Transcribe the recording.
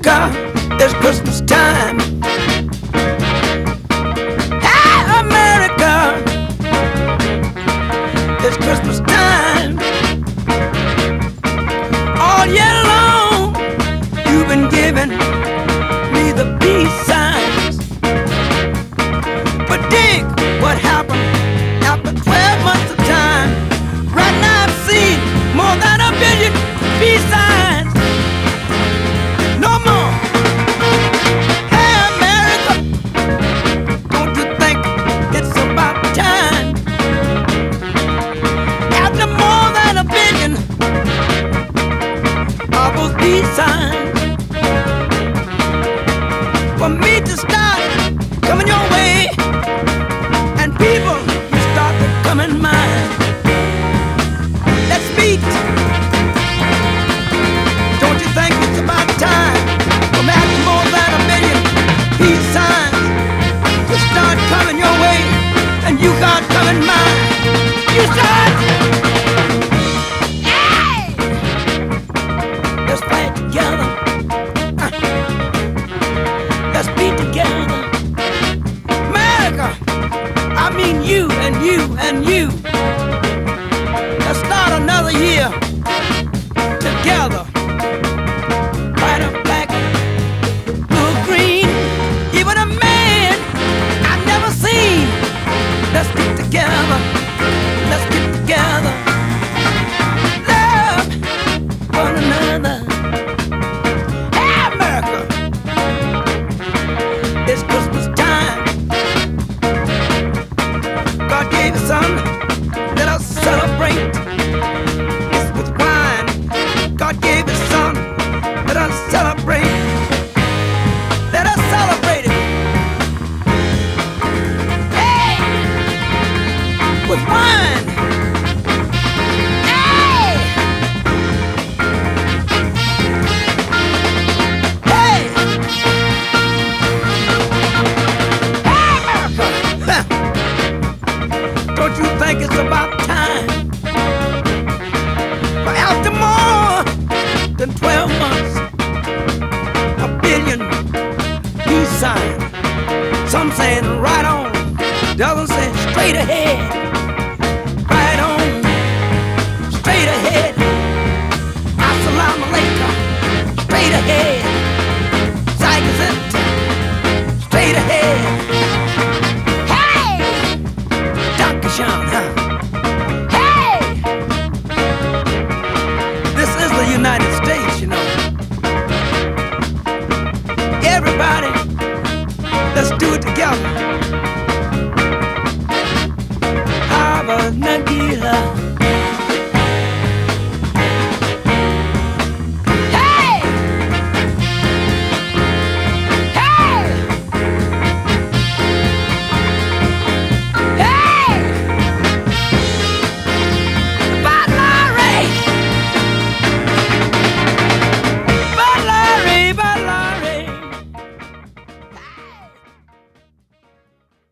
America, it's Christmas time. Hey, America, it's Christmas time. All year long, you've been giving me the peace signs. But dig what happened after 12 months of time. Right now I've seen more than a billion peace signs. No more. Hey America, don't you think it's about time? After more than a billion of those peace signs, for me to start coming your way, and people you start to come in mine. Let's meet. Don't you think it's about time? From after more than a million peace signs to start coming your way, and you start coming mine. You start. Hey! Let's fight together. Let's be together. America, I mean you and you and you. Let's start another year together. White or black, blue or green, even a man I've never seen. Let's get together. Let's get together. Love one another. Hey America, it's Christmas time. God gave His Son, let us celebrate. It's with wine. God gave His Son, let us celebrate. Let us celebrate it. Hey, with wine. Hey, hey, hey, America. Huh. Don't you think it's about time? For after more than 12 months, a billion peace signs. Some saying right on, the others saying straight ahead. Right on, straight ahead. Assalamu alaikum, straight ahead. Zygazet, straight ahead. Hey! Dankeschön, huh? Hey! This is the United States, you know. Everybody, let's do it together. Hava Nagila.